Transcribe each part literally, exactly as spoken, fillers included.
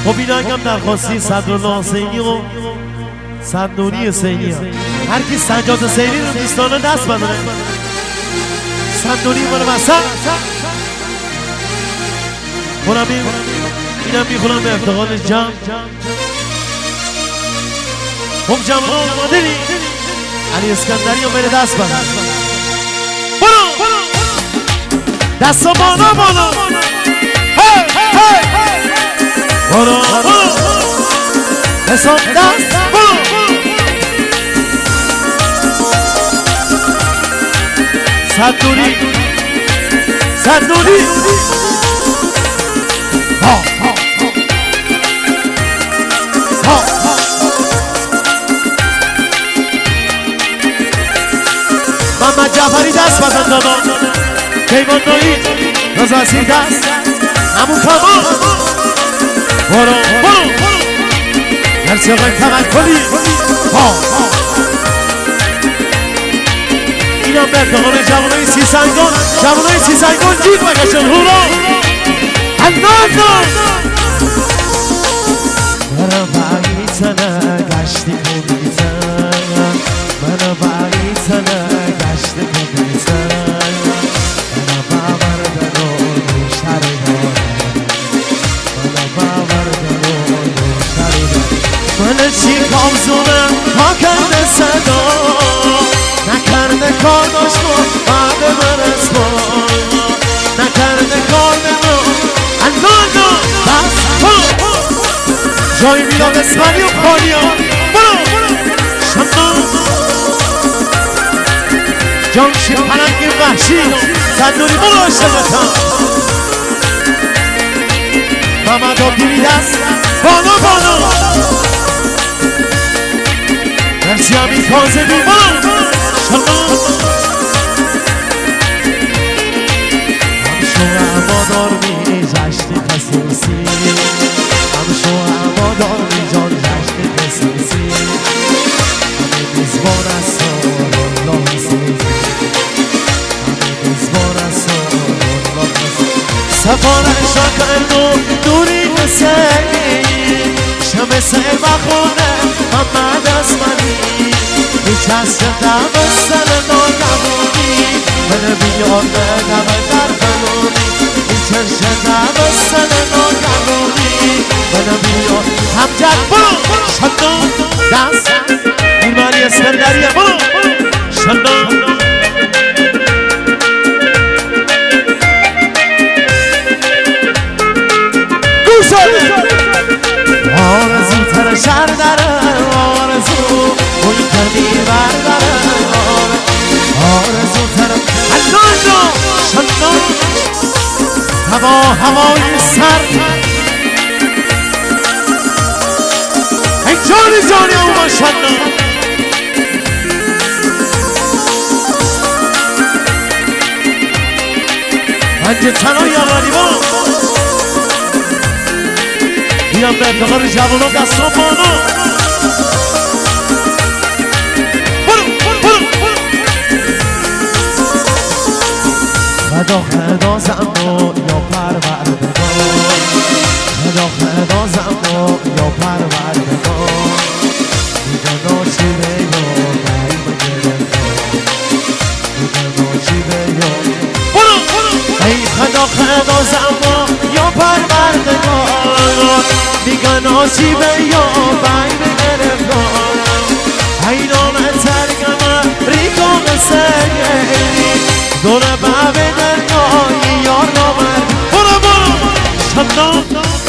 خب اینا هم درخواستی صدرالله حسینی و صدنوری حسینی ها. هر کی سجاد حسینی رو دوستانه دست بداره. صدنوری مال وسط خونم این اینم میخونم به افتقال جمع. خب جمع رو آماده نی علی اسکندری رو بره دست بداره. برو دست بالا بالا برو برو حساب دست برو صدوری صدوری ها ها محمد جعفری دست بزن دادا کیوان نایی رضاسی دست همون کمان برو برو مرسی آقای توکلی ها اینا مردمان جوانای سی سنگان جوانای سی سنگان جیغ بکشن هورا اندازان منو باقی تنه گشتی کنیزن منو باقی تنه گشتی کنیزن منو باور دارو بیشتر دارم منو باور دارو بیشتر دارم من چی کامزونم ها کرده صدا نکرده کار داشت بعد من از با نکرده کار نمو اندازا بس جایی میلاد اسمانی و خانیا برو شما جانشی پرنگ وحشی صدوری برو عشقتم محمد آبدیمی دست بالا بالا مرسی همین کازمی برو شما همشو هوادار می جشن خصوصی همشو هوادار می جان جشن خصوصی همه میزبان از الله حسینی همه میزبان از الله حسینی سفارش را کردو دوری حسینی شمه سر بخونه محمد اسمانی هیچ از شدم سر ناگمونی من بیار بدم در بلونی هیچ از شدم سر ناگمونی من بیار همجد برو شدم دست ایمانی اسکندریه برو شدم دوزاده آرزو تر شر داره آرزو بوی کردی برداره آرزو تر الانجا شدم هوا هوای سر ای جانی جانی اوما شدم انجه تنایی اولی با بیام به افتقار جوانان دستان بالا خدا خدا زمو یا پروردگار خدا خدا زمو یا پروردگار دیگه ناشی به یا بریم گرفتار دیگه ناشی به یا ای خدا خدا زمو یا پروردگار دیگه ناشی به یا بریم گرفتار ای نام ترگم ریکم سگری دونه بابه درگاهی یار نامر برو برو شدم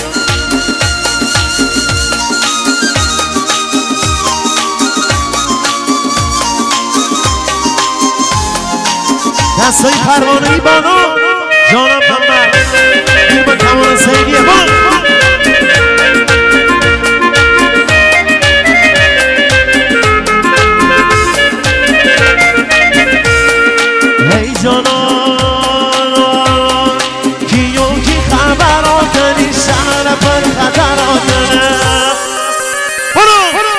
دستای پروانه‌ای بالا جانم محمد این با کمان سیدیه برو ای جانان کیو کی خبراتنی شهر پر خطراتنه برو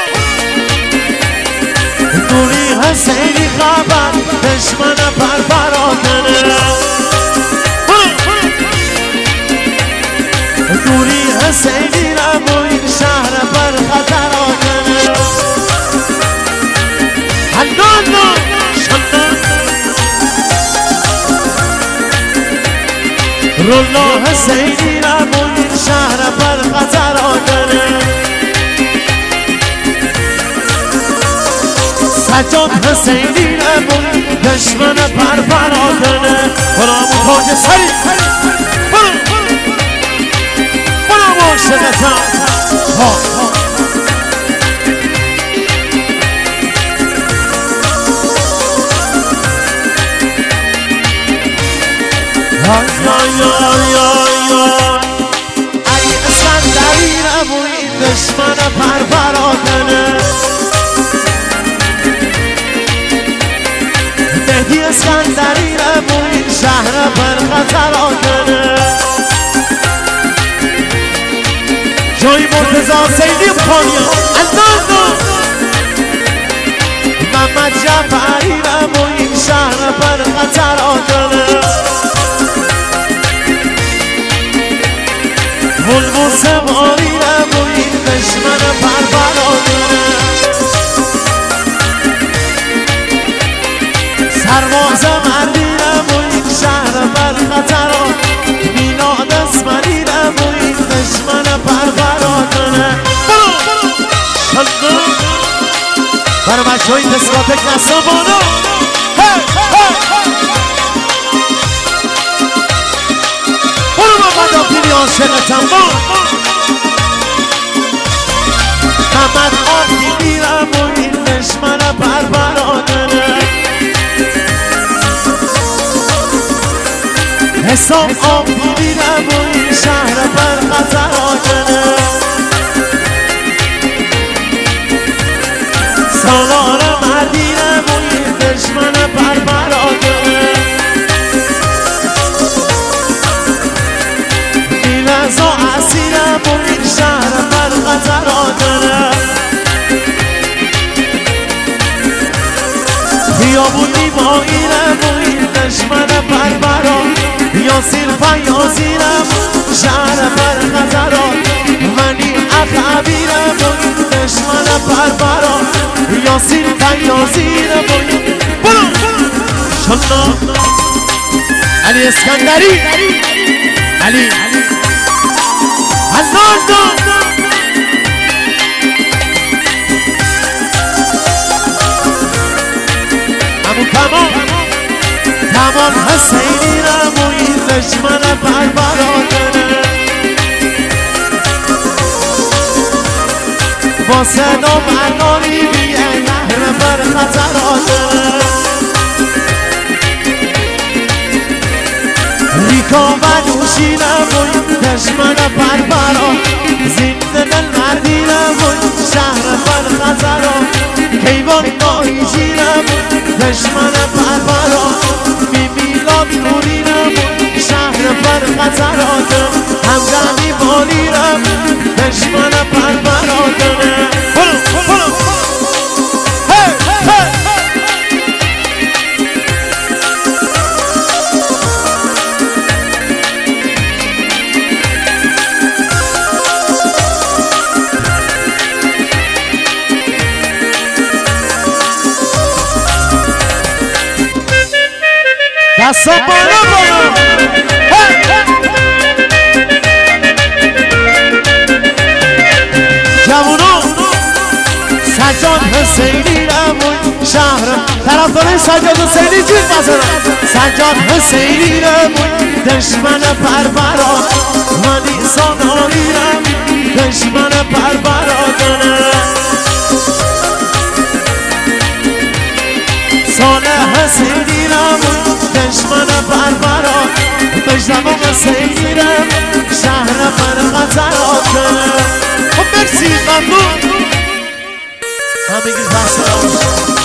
دوری حسینی خبر دشمن پر پراتنه برو دوری حسینی رم و این شهر بر خطر آکنه حنانو شنان رولا حسینی رم و این شهر بر خطر آکنه سجاد حسینی رم و دشمن پر پر آکنه برامو خاج سری شدتا ها یا یا یا یا علی اسکندری رم و این دشمن پر پر آکنه مهدی اسکندری رم و این شهر پر خطر آکنه جای مرتضی سیدی خانیا اندازو محمد جعفری رم و این شهر بر خطر آکنه بلبل سواری رم و این دشمن پر پر آکنه سرباز مردی رم و این شهر بر خطر آکنه میلاد اسمری رم و این دشمن پر پر آکنه برای بچه های تسکاتک نسا بانو برو محمد آفیلی عاشقتم با محمد آفیلی رم و این دشمن پر پر آکنه حساب آفیلی رم و این شهر پر خطر آکنه سالار مردی رم و این دشمن پر پر آکنه بیرزا اسیرم و این شهر پر خطر آکنه خیابونی با ایرم و این دشمن پر پر آکنه یاسیر فیاضی رم شهر پر خطر آکنه منی اخعبیرم و این دشمن پر پر آکنه یاسیر فیاضی رم و این برو شنا علی اسکندری علی حنانو امو کمان کمان حسینی رم و این دشمن پر پر آکنه با صدا مردانی بیه یهر پر خطر آکنه ریکا و دوشیرم و این دشمن پر پر آکنه زنده دل مردیرم و این شهر پر خطر آکنه کیوان نایجیرم و این دشمن پر پر آکنه بی میلاد نوریرم و این شهر پر خطر آکنه همدمی بالیرم دشمن پر پر آکنه برو برو هی هی دستا بالا بالا جوانو سجاد حسینی رم و شهر طرفدار سجاد حسینی جیر بزنم سجاد حسینی رم و دشمن پر پر آکنه منی ساناری رم دشمن پر پر آکنه صالح حسینی رم دشمن پر پر آکنه مجدبا حسینی رم شهر پر خطر آکنه خب مرسی ممنون همگی بحث